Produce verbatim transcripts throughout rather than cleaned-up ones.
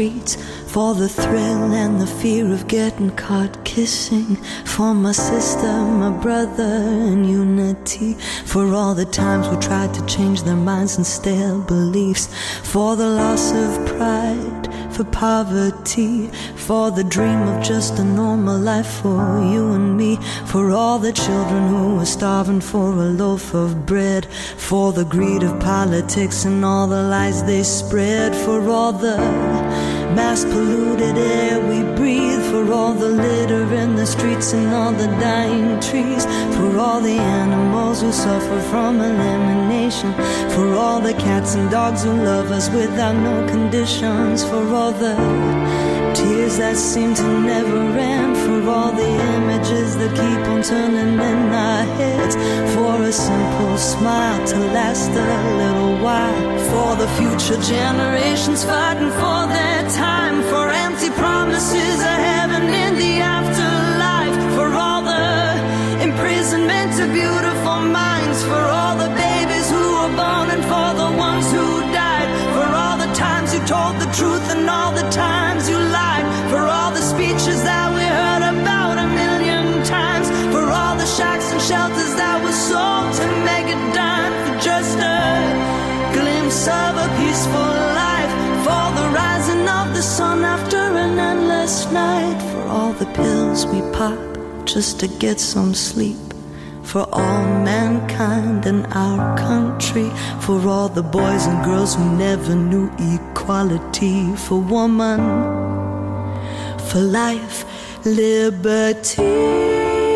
streets, for the thrill and the fear of getting caught kissing, for my sister, my brother, and unity, for all the times we tried to change their minds and stale beliefs, for the loss of pride, for poverty, for the dream of just a normal life for you and me, for all the children who were starving for a loaf of bread, for the greed of politics and all the lies they spread, for all the mass polluted air we breathe, for all the litter in the streets and all the dying trees, for all the animals who suffer from elimination, for all the cats and dogs who love us without no conditions, for all the tears that seem to never end, for all the images that keep on turning in our heads, for a simple smile to last a little while, for the future generations fighting for their time, for empty promises of heaven in the afterlife, for all the imprisonment of beautiful minds, for all the babies who were born and for the ones who died, for all the times you told the truth and all the times you lied, for all the speeches that we heard about a million times, for all the shacks and shelters that were sold to make a dime for just a glimpse of a peaceful life, for the rising of the sun after an endless night, for all the pills we pop just to get some sleep, for all mankind in our country, for all the boys and girls who never knew equality, for woman, for life, liberty.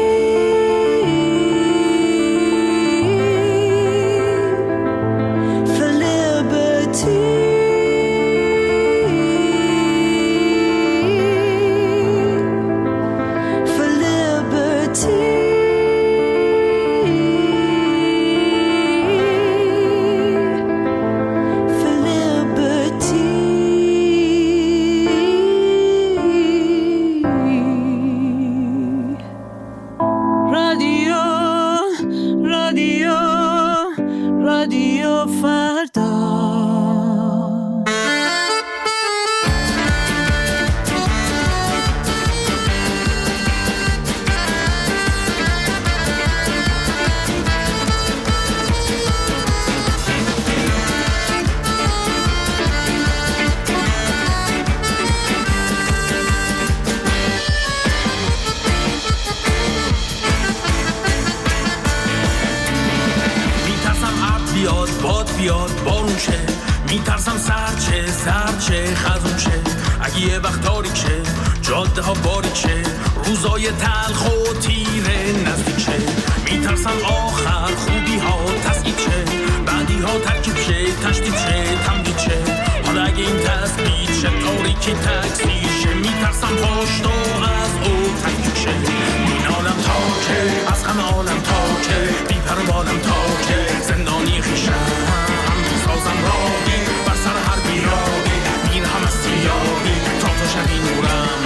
میترسم سرچه سرچه خزون شه، اگه یه وقت تاریک شه، جاده ها باریک شه، روزای تلخ و تیره نزدیک شه. میترسم آخر خوبی ها تسکیت شه، بعدی ها ترکیب شه، تشدید شه، تمدید شه. حالا اگه این تسبیت شه، تاریکی تکثیر شه، میترسم پاشت و از او تکیب شه. این عالم تا که از همه عالم تا که بی پر و بالم تا که زندانی خیشم سازم راهی بر سر هر بیراهی، میرهم از سیاهی تا تا شبی نورم.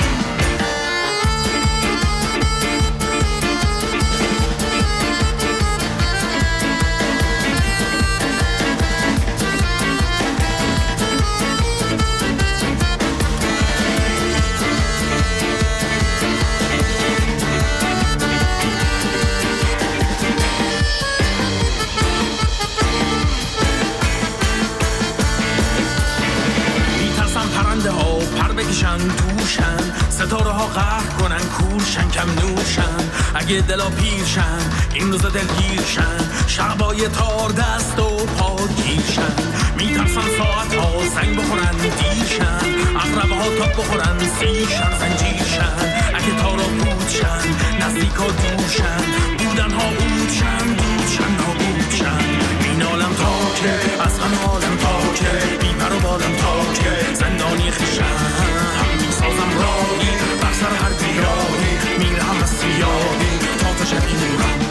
بکشن توشن، ستاره ها قهر کنن کورشن کم نورشن، اگه دلا پیرشن این روزا دلگیرشن، شبای تار دست و پا گیرشن. میترسن ساعت ها زنگ بخورن دیرشن، اقربه ها تاب بخورن سیرشن زنجیرشن، اگه تارا بودشن نزدیک ها دورشن، بودن ها بودشن بودشن نابودشن. این عالم تا که از همه عالم تا که بی پر و بالم تا که زندانی خیشن، سازم راهی بر سر هر بیراهی، میرهم از سیاهی تا تا شبی نورم.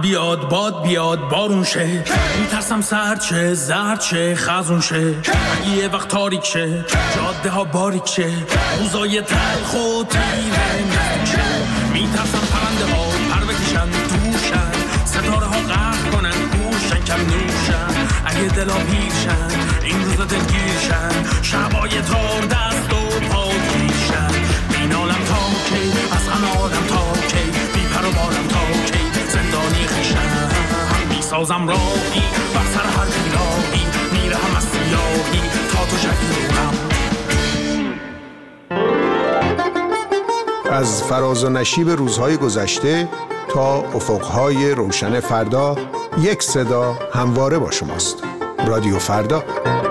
ابر بیاد باد بیاد بارون شه، میترسم سرد شه زرد شه خزون شه، اگه یه وقت تاریک شه جاده ها باریک شه، روزای تلخ و تیره نزدیک شه، میترسم پرنده ها پر بکشن دوشن، ستاره ها غرق کنن گوشن کم نوشن، اگه دلا پیرشن این روزا دلگیرشن، شبای تار دست و پا گیرشن، بینالم تا کی از غم آدم تا کی، بی پر و بالم تا کی زندانی خیشم، میسازم راهی بر سر هر بیراهی، میرهم از سیاهی تا تو شکلونم. از فراز و نشیب روزهای گذشته تا افقهای روشن فردا، یک صدا همواره با شماست. رادیو فردا.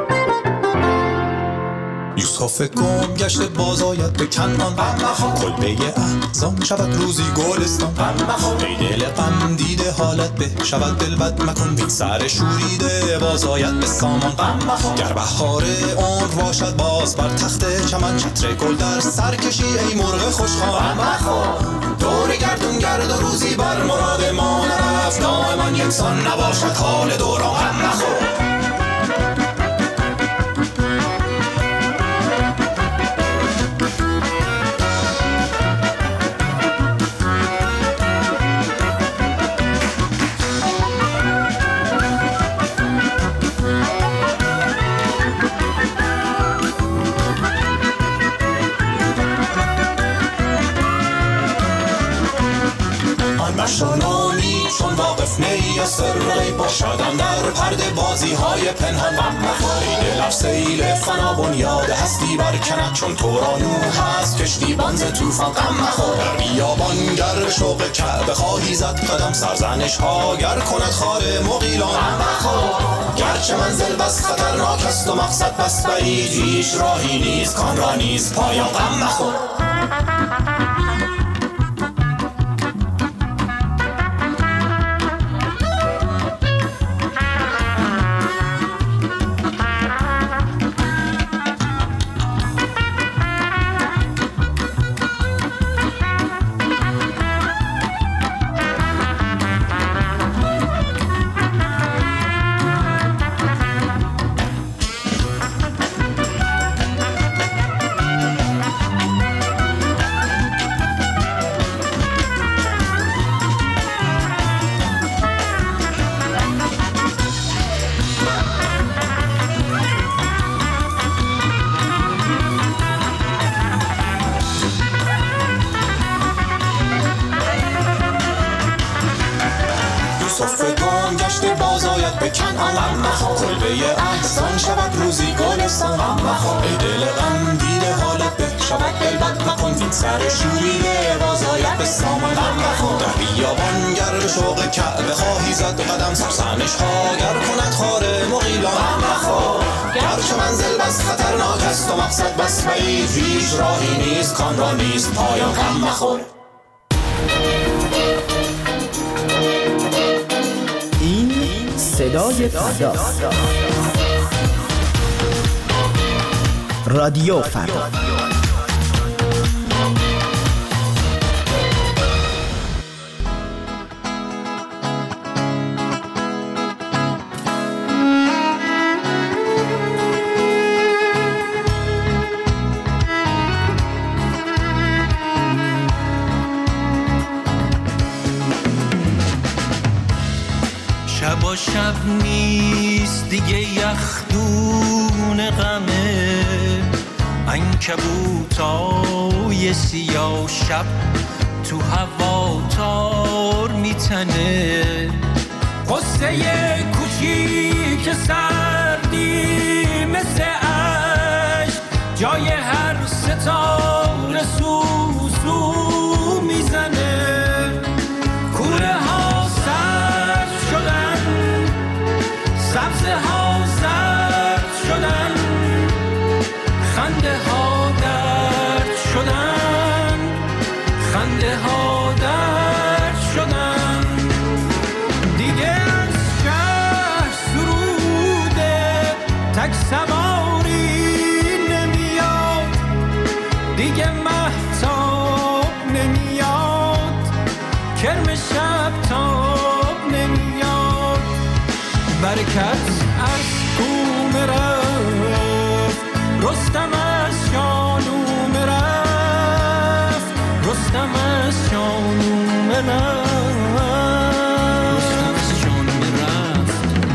یوسف گم گشته باز آید به کنعان، کلبه احزان شود روزی گلستان، ای دل غم دیده حالت به شود دل بد مکن، بی سر شوریده باز آید به سامان، گر بهار عمر باشد باز بر تخت چمن، چتر گل در سر کشی ای مرغ خوشخوان، دور گردون گرد و روزی بر مراد ما نرفت، دائما یکسان نباشد حال دوران، مشونونی چون واقف نی سرای باشدم در پرده بازی های پنهان، ای دل سیل فنا بنیاد هستی برکند، چون تو را نوح هست کشتی بانز توفان، در بیابان گر شوق کعبه خواهی زد قدم، سرزنش ها گر کند خار مغیلان، گرچه منزل بس خطرناک است و مقصد بس بعید، هیچ راهی نیست کان را نیست پایان، غم مخور. کلبه احزان شود روزی گلستان، ای دل غم دیده حالت به شود دل بد مکن، این سر شوریده باز آید به سامان، در بیابان گر شوق کعبه خواهی زد قدم، سرزنش ها گر کند خار مغیلان، گرچه منزل بس خطرناک است و مقصد بس بعید، هیچ راهی نیست کان را نیست پایان، غم مخور. صدای فردا، رادیو فردا. شب و شب نیست دیگه یخدون غمه، عنکبوتای سیاه شب تو هوا تار میتنه، قصه کوچیک سردی مثل عشق جای هر ستاره سوسو میزنه، کوره ها سرد شدن سبزه ها زرد شدن، خنده ها درد شدن خنده ها درد شدن، دیگه از شهر سروده تک سواری نمیاد، دیگه مهتاب نمیاد کرم شب تاب برکت از کوم رفت، رستم از شانوم رفت، رستم از شانوم رفت، رستم از شانوم رفت.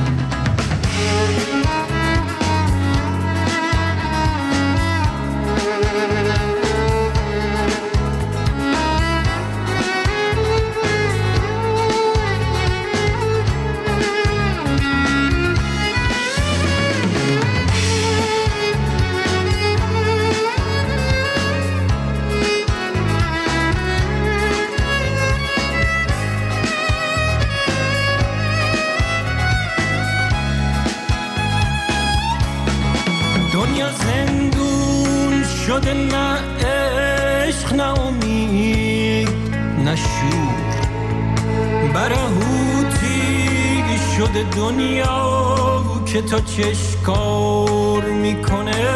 دنیا زندون شده، نه عشق نه امید نه شور، برهوتی شده دنیا که تا چشکار میکنه،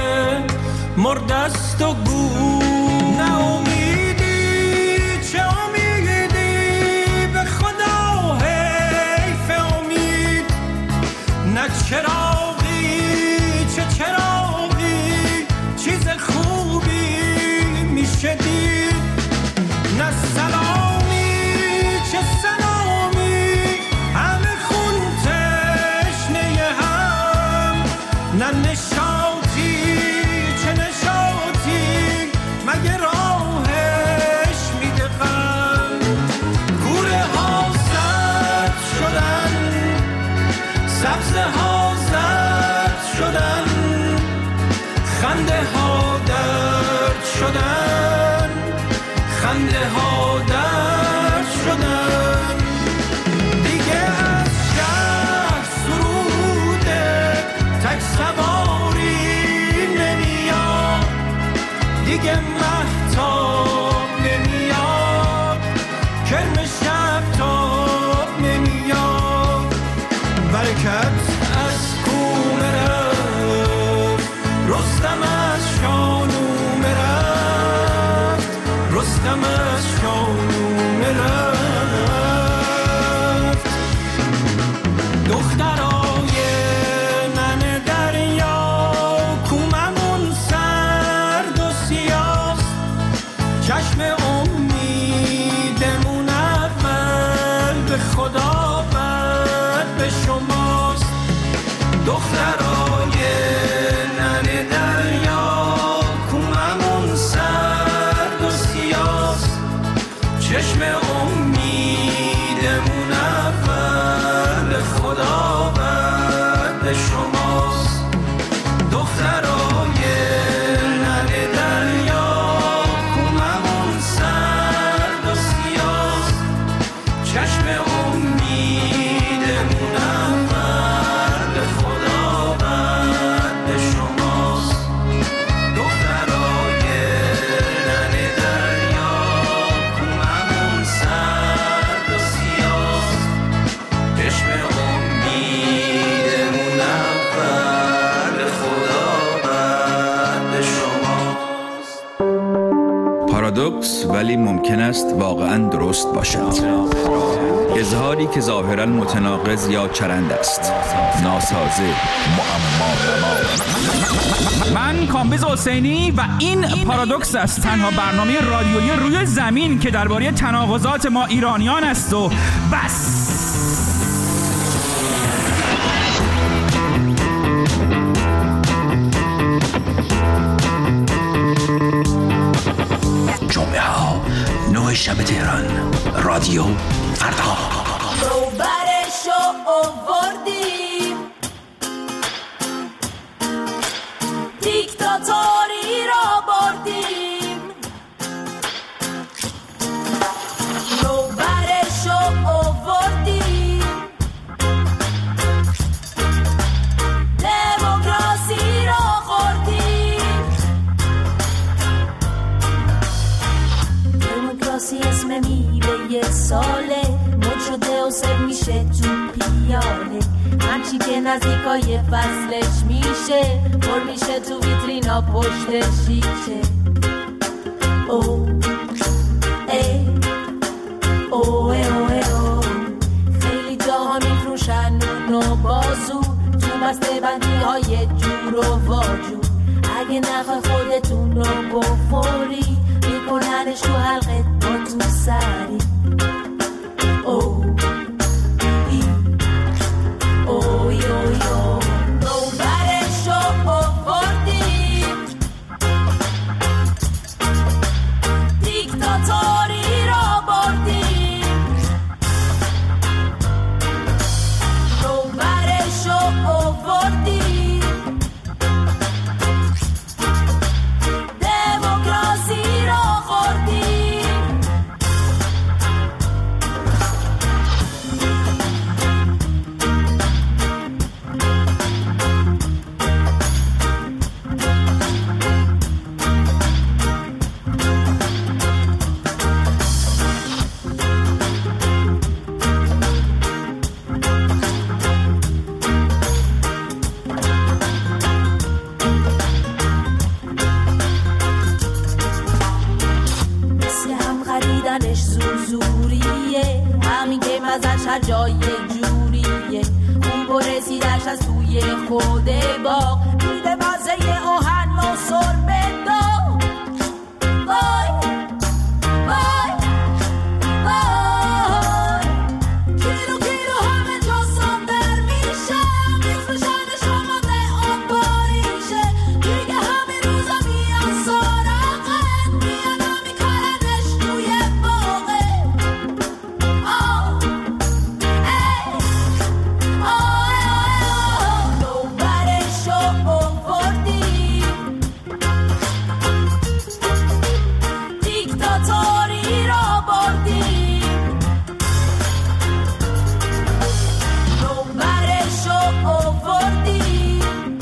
مردست و گور. نه امیدی چه امیدی به خدا حیف امید، نه چراغی چه چراغی چیز خوبی میشه دید، نه سلامی چه سلامی همه خون تشنه هم، نه نشاطی چه نشاطی مگه راهش میده غم. کوره ها زرد شدن، سبزه ها زرد شدن، خنده ها درد شدن، خنده ها درد شدن. دیگه از شهر سروده تک سواری نمیاد، دیگه مهتاب نمیاد، کرم شب تاب نمیاد. برکت از کوم رفت، رستم از شانوم رفت، رستم از شانوم رفت. دخترای من دریا کوممون سرد و سیاست، چشم امیدمون اول به خدا بعد به شماست. دخترای نن دریا کوممون سرد و سیاست، چشم امیدمون اول به خدا بعد به شماست. دخترای نن دریا کوممون سرد و سیاست، چشم امیدمون اول به خدا بعد به شماست. دخترای نن دریا کوممون سرد و سیاست، چشم امیدمون اول به خدا بعد به شماست. پارادوکس ولی ممکن است واقعاً درست باشد. اظهاری که ظاهراً متناقض یا چرند است، ناسازه، معما. من کامبیز حسینی و این پارادوکس است، تنها برنامه رادیویی روی زمین که درباره تناقضات ما ایرانیان است و بس. جمعه ها نه شب تهران، رادیو فردا. رو برشو آوردیم، دیکتاتوری را بردیم. رو برشو آوردیم، دموکراسی را خوردیم. دموکراسی اسم میوه یه ساله، مد شده و سر میشه تو پیاله. هرچی که نزدیکای فصلش میشه، پر میشه تو ویترینا پشت شیشه. او ای او ای او ای او، خیلی جاها میفروشن اونو با اگه نخوای خودتون رو بخوری میکننش تو حلقت با تو سری. او ای اوی اوی او نوبرش رو آوردیم، دیکتاتوری رو بردیم، نوبرش رو آوردیم، دموکراسی رو خوردیم. مثل هم خریدنش زوزوریه، همین که مزش هر جای جوریه، خوب و رسیدش از توی خود باغ، میده مزه آهن و سربه داغ. وای وای وای کیلو کیلو همه جا صادر میشم، میفروشن شما ده آب باریشه، دیگه همین روزا میان سراغت، میان میکننش توی باغه. آه ای آه آه نوبرش رو آوردیم، دیکتاتوری رو بردیم، نوبرش رو آوردیم،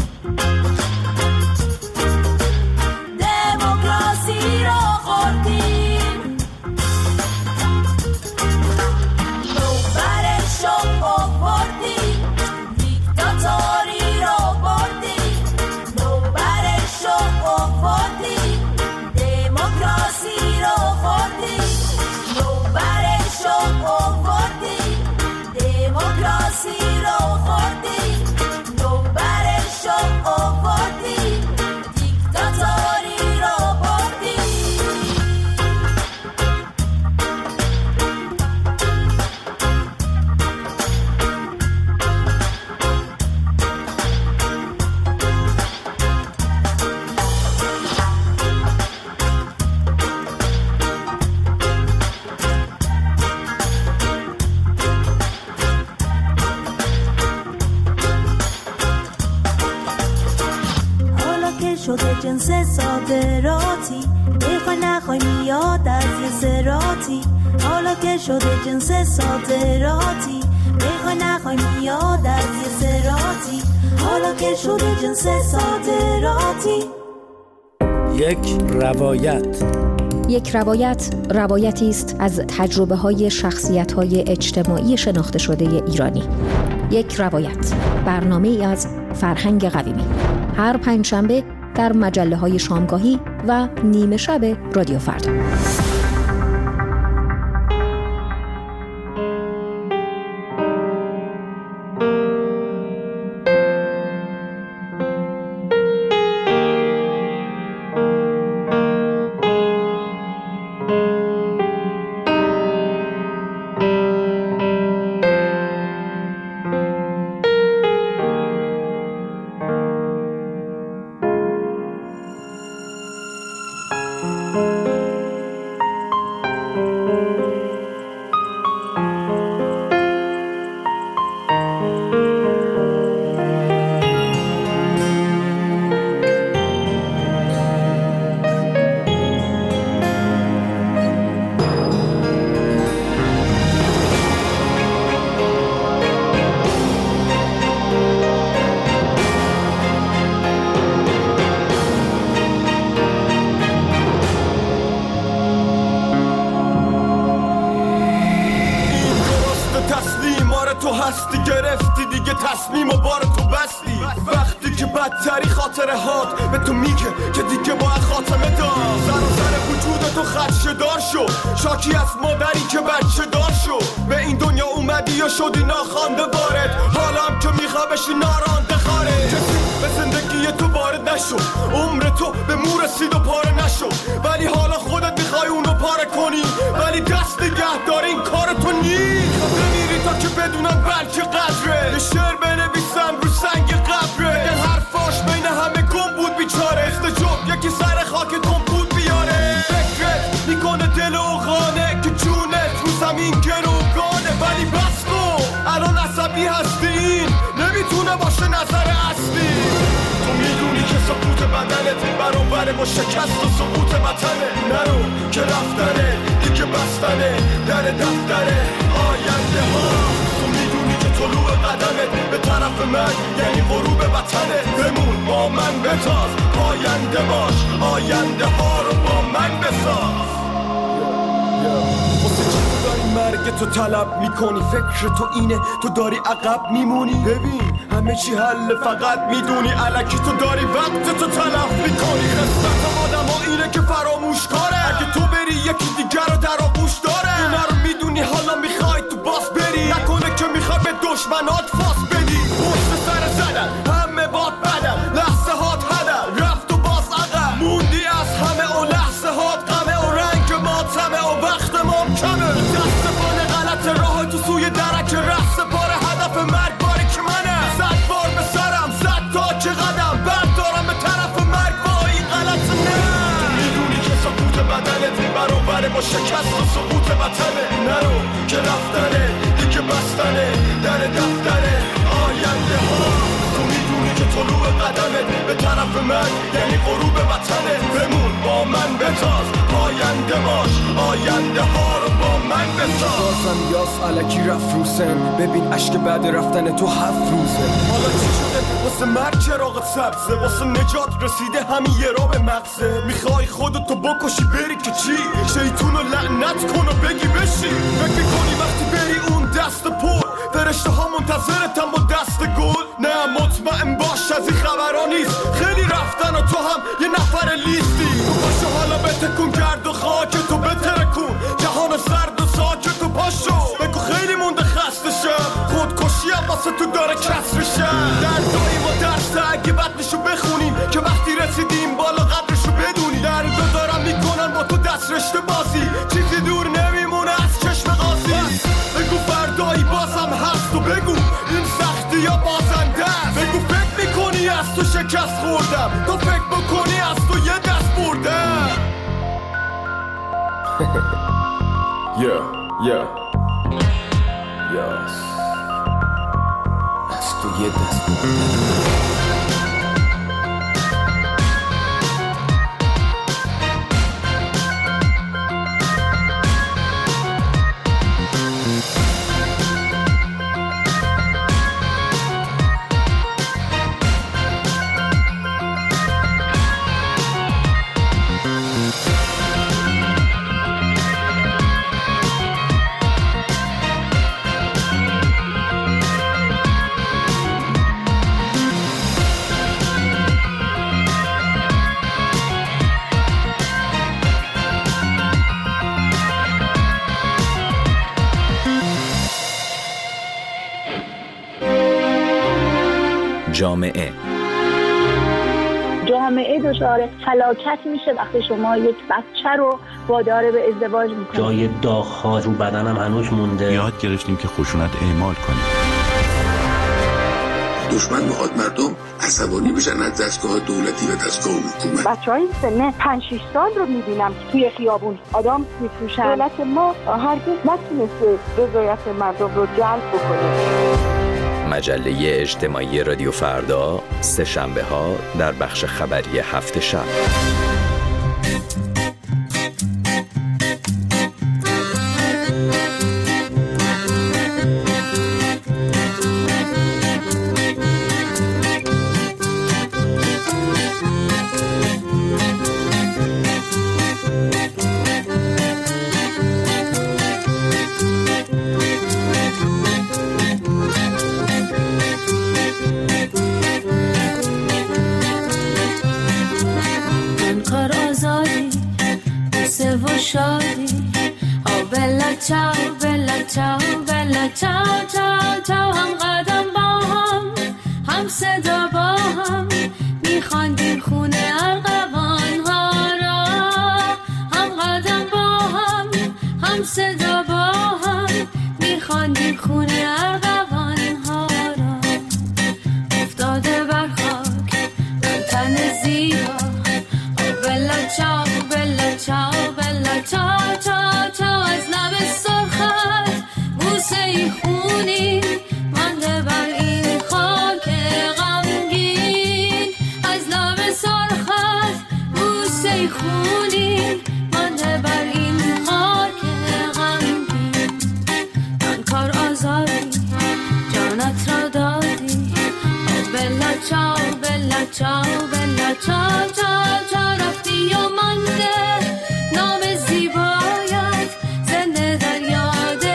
دموکراسی رو خوردیم، نوبرش رو آوردیم، دیکتاتوری رو بردیم، نوبرش رو آوردیم، دموکراسی رو خوردیم، نوبرش رو آوردیم، دموکراسی رو خوردیم، نوبرش رو آوردیم، دیکتاتوری رو بردیم. حالا که شده جنس صادراتی، بخوای نخوای میاد از یه سراتی. حالا که شده جنس صادراتی، بخوای نخوای میاد از یه سراتی. حالا که شده جنس صادراتی. یک روایت. یک روایت روایتی است از تجربه های شخصیت های اجتماعی شناخته شده ایرانی. یک روایت، برنامه ای از فرهنگ قویمی، هر پنجشنبه در مجله های شامگاهی و نیمه شب رادیو فردا. هستی گرفتی دیگه تصمیم و بار تو بستی. وقتی که بدتری خاطره هات به تو میگه که دیگه باید خاتمه دار. سر و سر وجود تو خدشه دار شو، شاکی از مادری که بچه دار شو. به این دنیا اومدی و شدی ناخوانده وارد، حالا هم که میخوا بشی نارانده خارج. کسی به زندگی تو وارد رد نشو، عمر تو به مو رسید و پاره نشو، ولی حالا خودت میخوای اونو پاره کنی، ولی دست نگه داره این کار تو نیست. بمیری تا که بدونم بلکه قدره، یه شعر بنویسم رو سنگ قبره، یه حرفاش بین همه گم بود بیچاره، استجاب یکی سر خاک گم بود بیاره. فکرت میکنه دل و خانه که جونت رو زمین گروگانه، ولی بس کن الان عصبی هستی، این نمیتونه باشه نظر اصلی. تو میدونی که سقوط بدنت برابر با شکست و سقوط وطنه، نرو که رفتنه دیگه بستنه در دفتره آینده ها. تو میدونی که طلوع قدمت به طرف من یعنی غروب وطنه، بمون با من بتاز آینده باش، آینده ها رو با من بساز. واسه چی تو داری مرگ تو طلب میکنی؟ فکر تو اینه تو داری عقب میمونی؟ ببین همه چی حل فقط میدونی، الکی تو داری وقت تو تلف میکنی. خصلت آدم ها اینه که فراموش کاره، اگه تو بری یکی دیگر رو در آغوش داره. اینا رو میدونی حالا میخوای تو باس بری، نکنه که میخوای به دشمنات فاس بدی. پشت سر زدن همه باد بدن، لحظه هات هدن رفت و باز عقب موندی از همه و لحظه هات غمه و رنگ ماتمه و وقت ما کمه. دست بان غلط راه تو سوی درک رفت پاره هدف مرگ باری که منه، صد بار به سرم صد تا که قدم بردارم به طرف مرگ با این غلط نه. تو میدونی که سقوط بدنت برابر با شکست و سقوط وطنه، نرو که رفتنه دیگه بستنه در دفتره آینده ها. تو میدونی که طلوع قدمت به طرف من یعنی غروب وطنه، بمون با من بتاز آینده باش، آینده ها رو با من بساز. بازم یاس علکی رفت روسن، ببین عشق بعد رفتن تو هفت روزه. حالا چی شده واسه مرگ چراغت سبزه، واسه نجات رسیده همین یه را به مغزه. میخوای خودتو بکشی بری که چی؟ شیطونو لعنت کن و بگی بشی. فکر میکنی وقتی بری اون دست پر فرشته ها منتظرتن با دست گل؟ نه مطمئن باش از این خبرها نیست، خیلی رفتن و تو هم یه نفر لیستی. تو پاشو حالا بتکون گرد و خاک تو بترکون، جهان سرد و ساکت و پاشو بگو خیلی مونده خسته شم، خودکشی هم واسه تو داره کسر شم. دردایی و درسته اگه بدنشو بخونیم که وقتی رسیدیم بالا قدرشو بدونی. دردو دارم میکنن با تو دست رشته بازی، چیزی دور نمیمونه از چشم قاضی. بگو فردایی بازم هست و بگو این سختی یا بازنده است. بگو فکر میکنی از تو شکست خوردم، تو فکر بکنی از تو یه دست بردم. یا یا یاس از تو یه دست بردم. جامعه جامعه دچار فلاکت میشه وقتی شما یک بچه رو وادار به ازدواج میکنید. جای داغ‌ها رو بدنم هنوز مونده. یاد گرفتیم که خشونت اعمال کنیم. دشمن میخواد مردم عصبانی بشن از دستگاه دولتی و دستگاه حکومت. بچهای سن پنج شش سال رو میبینم که توی خیابون آدم میفروشن. دولت ما هرگز نتونسته رضایت مردم رو جلب بکنه. مجله اجتماعی رادیو فردا سه شنبه ها در بخش خبری هفت شب. چاو بلا چاو بلا چاو چاو چاو هم قدم با هم هم صدا با هم میخواندیم صدا با هم میخواندیم خونه ارغوان ها را، افتاده بر خاک آن تن زیبا. بلا چاو بلا چاو بلا چاو چاو چاو، از لب سرخت بوسه ای خونی مانده بر این خاک غمگین. از لب سرخت بوسه ای خونی مانده بر این خاک غمگین. آن کار آزادی جانت را دادی. بلا چاو بلا چاو بلا چاو چاو چاو، رفتی و مانده نام زیبایت زنده در یاد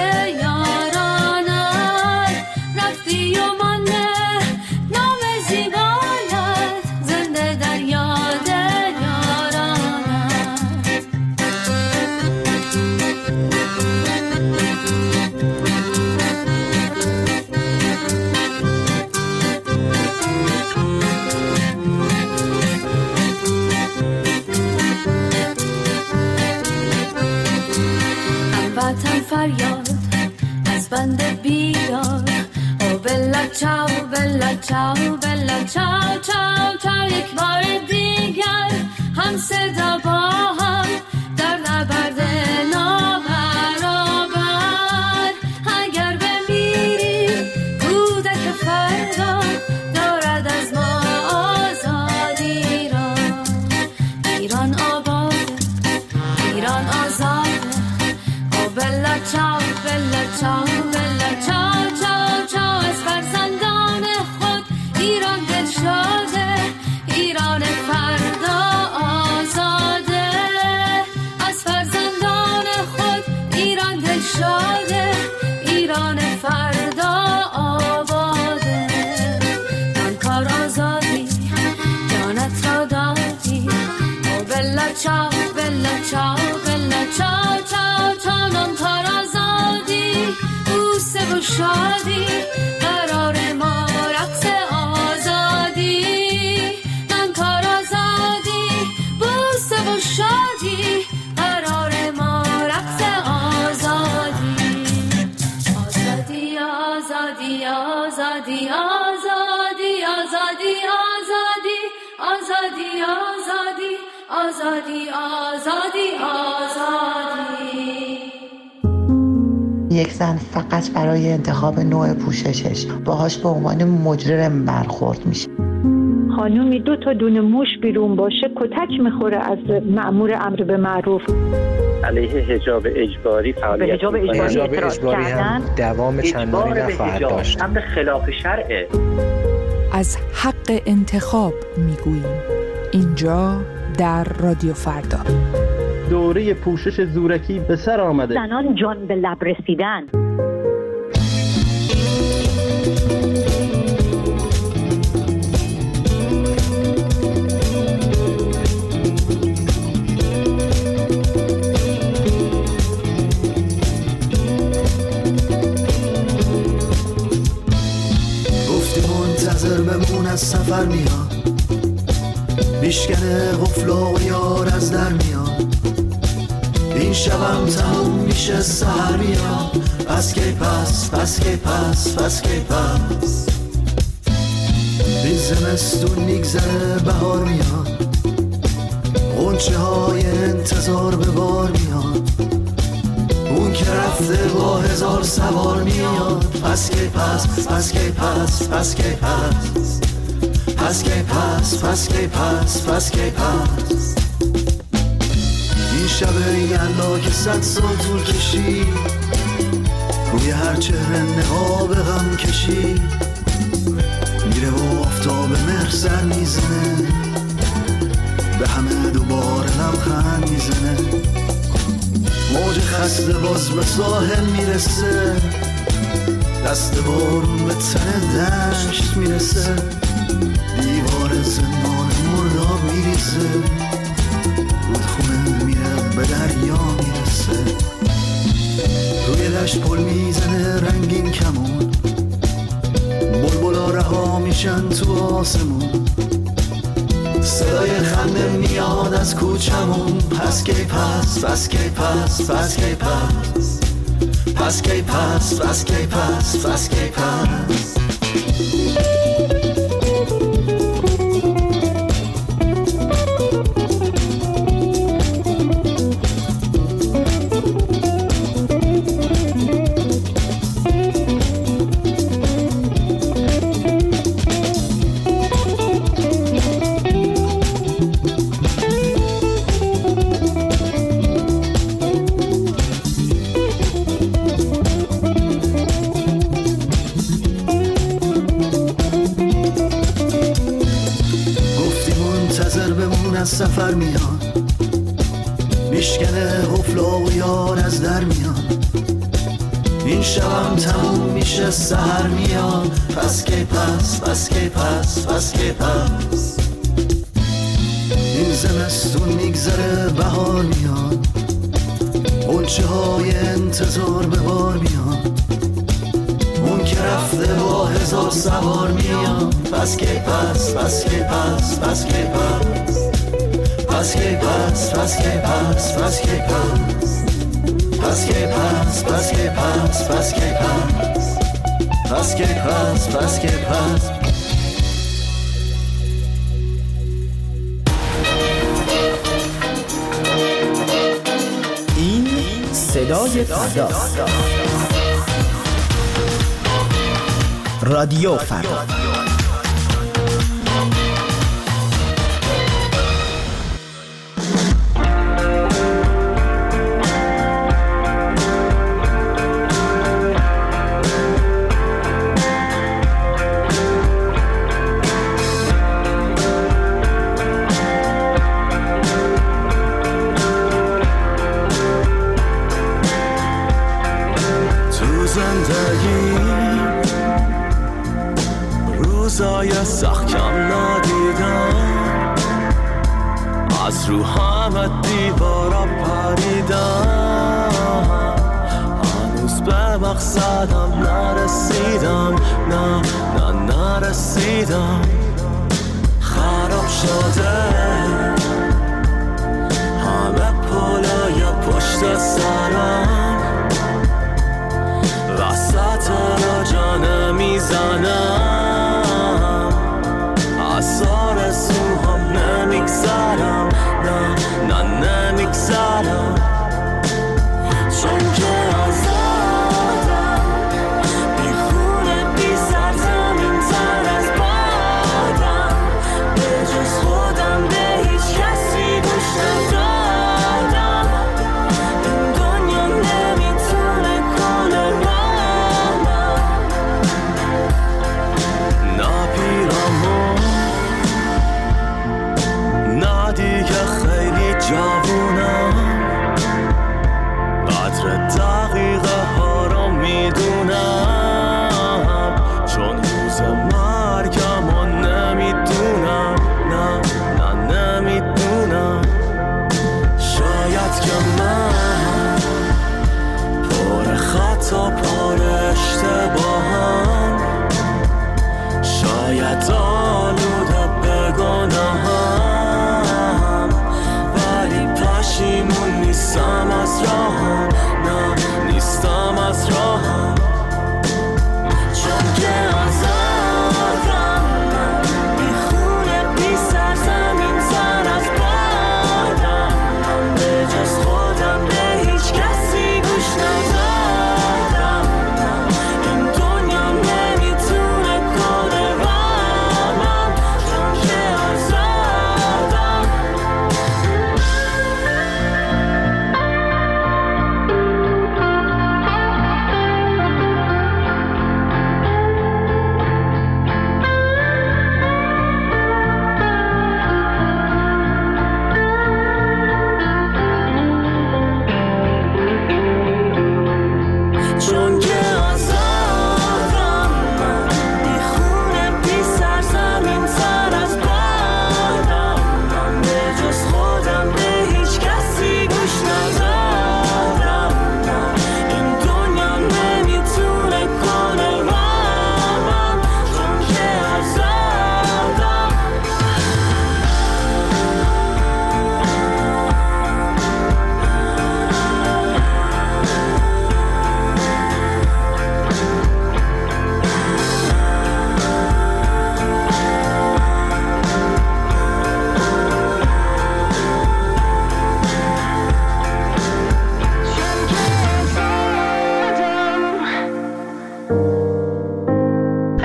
یارانت. رفتی و مانده نام زیبایت زنده در یاد یارانت. هموطن فریاد از بند بیدار. او بلا چاو بلا چاو بلا چاو چاو چاو، یک بار دیگر هم صدا با هم در نبرد نابرابر. اگر بمیریم کودک فردا دارد از ما آزادی را. ایران آباد ایران آزاده. او بلا چاو بلا چاو بلا چاو چاو چاو، از فرزندان خود ایران دلشاده. ایران فردا آزاده. از فرزندان خود ایران دلشاده. ایران فردا آباده. آن کار آزادی جانت را دادی. او بلا چاو بلا چاو بلا چاو چاو چاو، آن کار آزادی بوسه و شادی قرار ما رقص آزادی. آن کار آزادی بوسه و شادی قرار ما رقص آزادی. آزادی آزادی آزادی آزادی آزادی آزادی آزادی آزادی آزادی آزادی. یک زن فقط برای انتخاب نوع پوششش باهاش به عنوان مجرم برخورد میشه. خانومی دو تا دونه موش بیرون باشه کتک میخوره از مأمور امر به معروف. علیه حجاب اجباری فعالیت حجاب اجباری, حجاب اجباری هم دوام چندانی نخواهد داشت. امر خلاف شرعه. از حق انتخاب میگوییم اینجا در رادیو فردا. دوره پوشش زورکی به سر آمده. زنان جان به لب رسیدن. گفتی منتظر بمون از سفر میاد، بیشکنه غفلا یار از در میاد. این شبم تموم میشه سهر میاد. پس کی پس پس کی پس پس کی پس. این زمستون میگذره بهار میاد. غنچه های انتظار به بار میاد. اون که رفته با هزار سوار میاد. پس کی پس پس کی پس پس کی پس. پس کی پس پس کی پس پس کی پس. این شب یلا که صد سال طول کشید، روی هر چهره نقاب غم کشید. میره و آفتاب مهر سر میزنه، به همه دوباره لبخند میزنه. موج خسته باز به ساحل میرسه، دست بارون به تن دشت میرسه. دیوار زندان مرداب میریزه، رودخونه میره به دریا میرسه. روی دشت پل میزنه رنگین کمون، بلبلا رها میشن تو آسمون. صدای خنده میاد از کوچمون. پس کی پس پس کی پس پس کی پس. پس کی پس پس کی پس پس کی پس سفر میاد میشکنه قفلا و یار از در میاد این شبم تموم میشه سحر میاد پس کی پس پس کی پس پس کی پس این زمستون میگذره بهار میاد غنچه های انتظار به بار میاد اون که رفته با هزار سوار میاد پس کی پس پس کی پس پس کی پس پس کی پس پس کی پس پس کی پس پس کی پس پس کی پس پس کی پس پس کی پس پس کی پس این صدای فردا رادیو فردا روزای سخت کم ندیدم از رو همه دیوارا پریدم هنوز به مقصدم نرسیدم نه نه نرسیدم خراب شده همه پلای پشت سرم وسط را جانه میزنم از آرزوهام نمیگذرم نه نه نمیگذرم چون که آزادم بی خونه بی سرزمین تر از بادم به جز خودم به هیچ کسی گوش ندادم این دنیا نمیتونه کنه رامم نه پیرامون نه دیگه خیلی جوونم قدر دقیقه ها رو میدونم چون روز مرگم رو نمیدونم نه نه نمیدونم شاید که من پر خطا پر اشتباهم شاید آلوده به گناهم ولی پشیمون نیستم از راهم نه نیستم از راهم چون که آزادم من بی خونه بی سرزمین سر از بادم من به جز خودم به هیچ کسی گوش ندادم این دنیا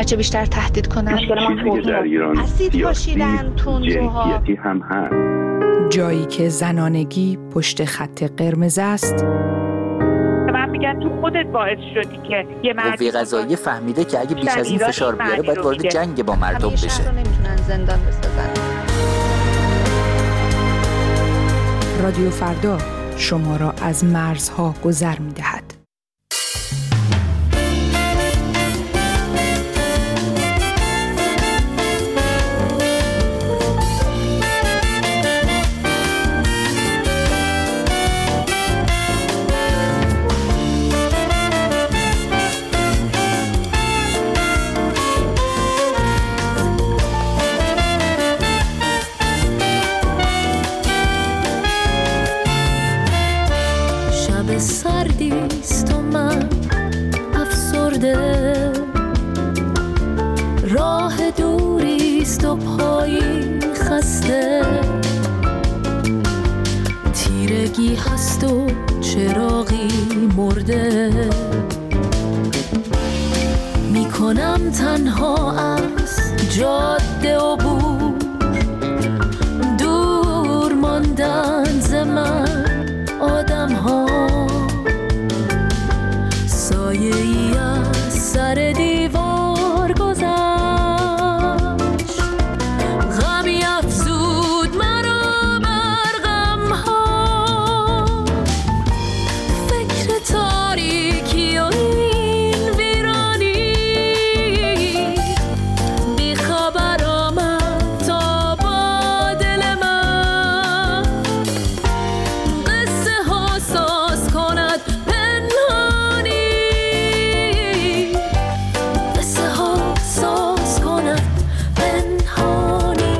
بچه بیشتر تهدید کنن. مشکل ما چیزی که در ایران اسید پاشیدن، تندروها، جنسیتی هم هست. جایی که زنانگی پشت خط قرمز است. من میگم تو خودت باعث شدی که یه مردی قوه قضاییه فهمیده که اگه بیش از این فشار بیاره باید وارد جنگ با مردم بشه. شهر رو نمیتونن زندان بسازن. رادیو فردا شما را از مرزها گذر می‌دهد. سردیست و من افسرده، راه دوریست و پایی خسته، تیرگی هست و چراغی مرده، میکنم تنها از جاده عبور، دور ماندن ز من آدم ها، سایه ای از سر دیوار گذشت، غمی افزود مرا بر غم ها، فکر تاریکی و این ویرانی، بی خبر آمد تا با دل من، قصه ها ساز کند پنهانی، قصه ها ساز کند پنهانی.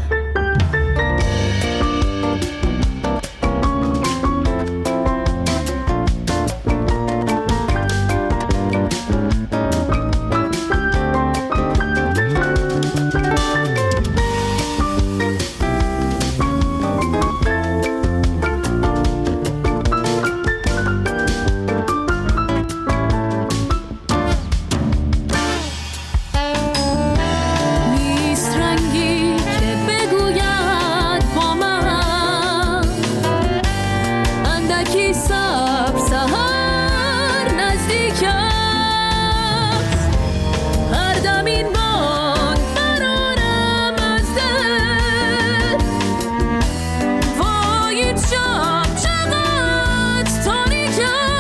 نیست رنگی که بگوید با من، اندکی صبر سحر نزدیک است، هر دم این بانگ برارم از دل، وای این شب چقدر تاریک است.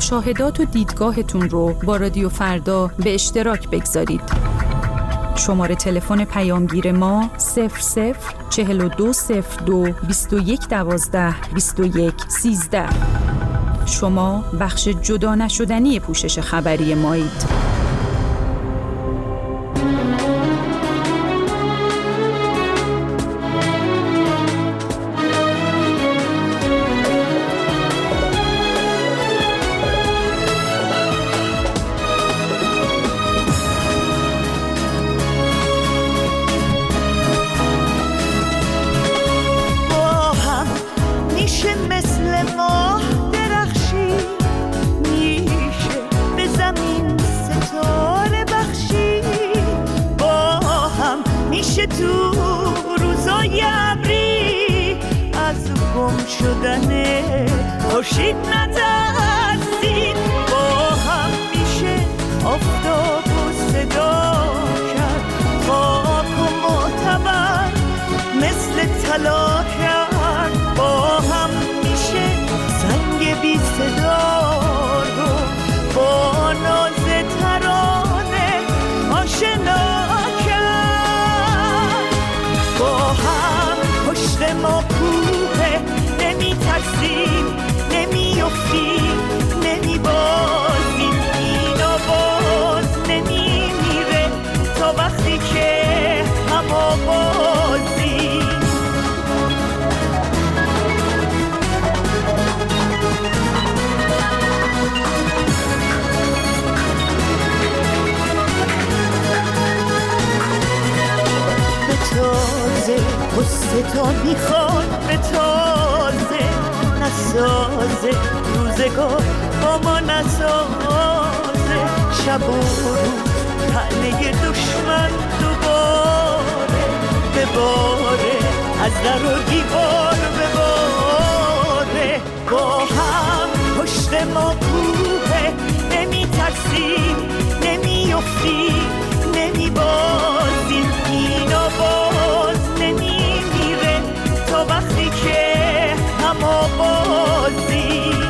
مشاهدات و دیدگاهتون رو با رادیو فردا به اشتراک بگذارید. شماره تلفن پیامگیر ما صفر صفر چهل و دو صفر دو بیست و یک دوازده بیست و یک سیزده. شما بخش جدا نشدنی پوشش خبری مایید. تو روزای ابری از گم شدن خورشید نترسید، با هم میشه آفتاب و صدا کرد، خاک و معتبر مثل طلا کرد، با هم میشه سنگ بی صدا رو با ناز ترانه آشنا کرد. با هم پشت ما کوه، نمی ترسیم نمی افتیم نمی بازیم، این آواز نمی میره تا وقتی که هم آوازیم. به تازه قصه تا میخواد، به تازه نسازه روزگار با ما نسازه، شب و روز تنه دشمن دوباره بباره، از در و دیوار بباره. با هم پشت ما کوه، نمی ترسیم نمی افتیم نمی بازیم، این آواز نمی میره تا وقتی که هم آوازیم.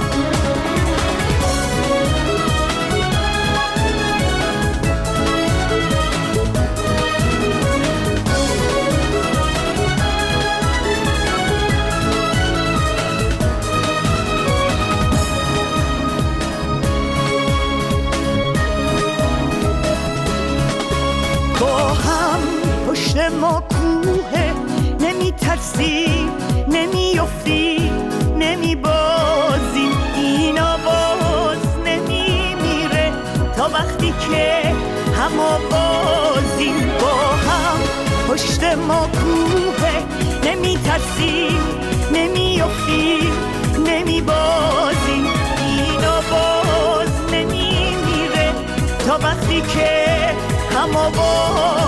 پشت ما کوه، نمی ترسیم نمی افتیم نمی بازیم، این آواز نمی میره تا وقتی که هم آوازیم. با هم پشت ما کوه، نمی ترسیم نمی افتیم نمی بازیم، این آواز نمی میره تا وقتی که هم آوازیم.